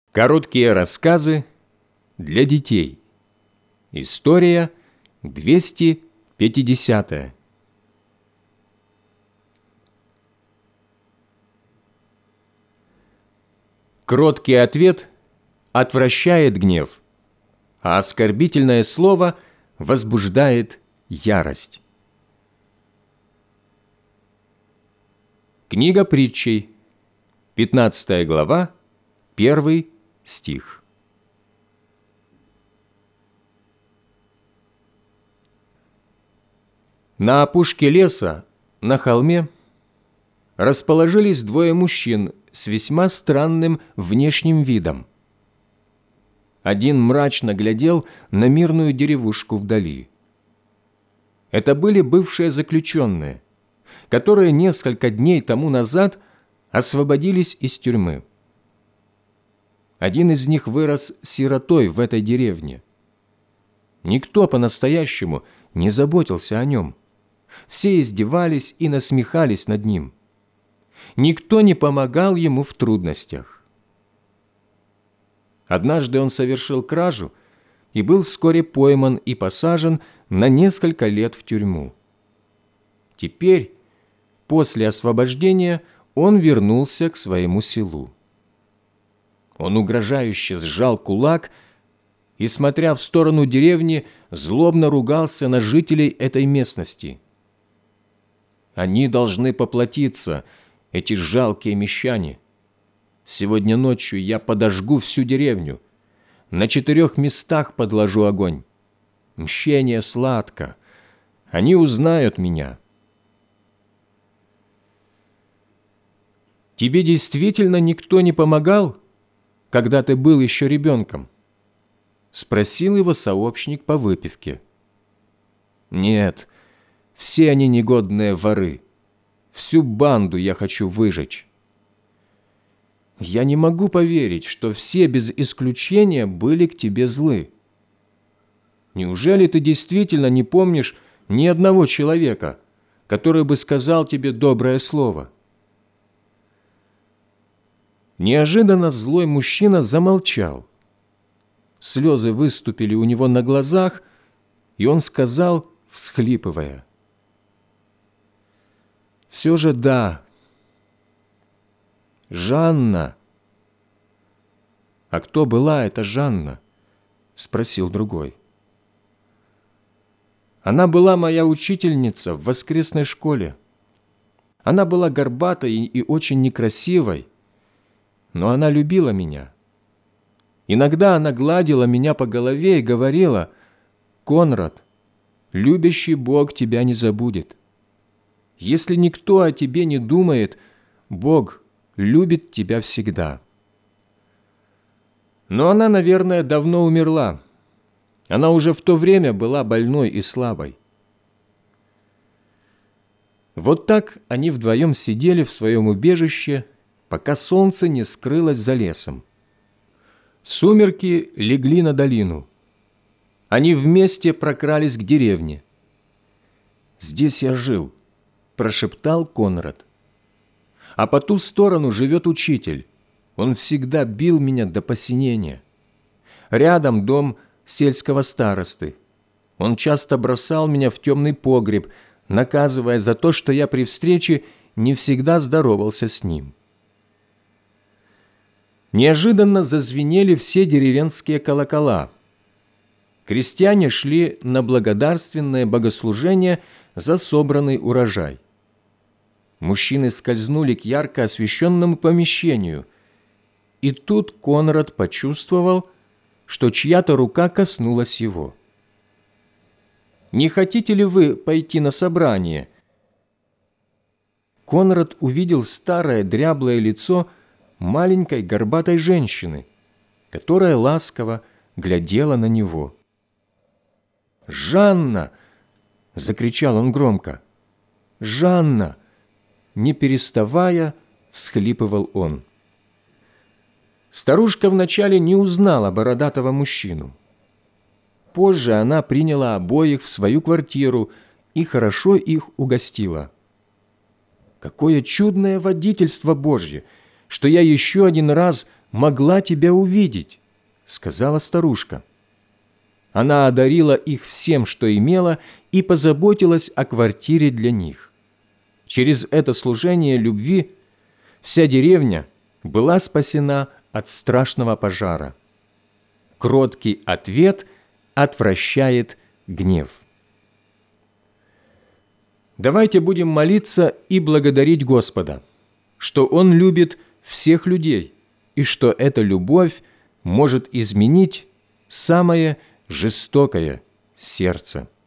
Короткие рассказы для детей. История 250. Кроткий ответ отвращает гнев, а оскорбительное слово возбуждает ярость. Книга притчей, 15 глава, 1 стих. На опушке леса, на холме, расположились двое мужчин с весьма странным внешним видом. Один мрачно глядел на мирную деревушку вдали. Это были бывшие заключенные, которые несколько дней тому назад освободились из тюрьмы. Один из них вырос сиротой в этой деревне. Никто по-настоящему не заботился о нем. Все издевались и насмехались над ним. Никто не помогал ему в трудностях. Однажды он совершил кражу и был вскоре пойман и посажен на несколько лет в тюрьму. Теперь, после освобождения, он вернулся к своему селу. Он угрожающе сжал кулак и, смотря в сторону деревни, злобно ругался на жителей этой местности. Они должны поплатиться, эти жалкие мещане. Сегодня ночью я подожгу всю деревню. На 4 местах подложу огонь. Мщение сладко. Они узнают меня. Тебе действительно никто не помогал, когда ты был еще ребенком? Спросил его сообщник по выпивке. Нет, все они негодные воры. Всю банду я хочу выжечь. Я не могу поверить, что все без исключения были к тебе злы. Неужели ты действительно не помнишь ни одного человека, который бы сказал тебе доброе слово? Неожиданно злой мужчина замолчал. Слезы выступили у него на глазах, и он сказал, всхлипывая: «Все же да, Жанна». «А кто была эта Жанна?» – спросил другой. «Она была моя учительница в воскресной школе. Она была горбатой и очень некрасивой, но она любила меня. Иногда она гладила меня по голове и говорила: «Конрад, любящий Бог тебя не забудет. Если никто о тебе не думает, Бог любит тебя всегда». Но она, наверное, давно умерла. Она уже в то время была больной и слабой. Вот так они вдвоем сидели в своем убежище, пока солнце не скрылось за лесом. Сумерки легли на долину. Они вместе прокрались к деревне. «Здесь я жил», – прошептал Конрад. «А по ту сторону живет учитель. Он всегда бил меня до посинения. Рядом дом сельского старосты. Он часто бросал меня в темный погреб, наказывая за то, что я при встрече не всегда здоровался с ним». Неожиданно зазвенели все деревенские колокола. Крестьяне шли на благодарственное богослужение за собранный урожай. Мужчины скользнули к ярко освещенному помещению, и тут Конрад почувствовал, что чья-то рука коснулась его. «Не хотите ли вы пойти на собрание?» Конрад увидел старое дряблое лицо маленькой горбатой женщины, которая ласково глядела на него. «Жанна!» – закричал он громко. «Жанна!» – не переставая, всхлипывал он. Старушка вначале не узнала бородатого мужчину. Позже она приняла обоих в свою квартиру и хорошо их угостила. «Какое чудное водительство Божье, что я еще один раз могла тебя увидеть?» – сказала старушка. Она одарила их всем, что имела, и позаботилась о квартире для них. Через это служение любви вся деревня была спасена от страшного пожара. Кроткий ответ отвращает гнев. Давайте будем молиться и благодарить Господа, что Он любит всех людей и что эта любовь может изменить самое жестокое сердце.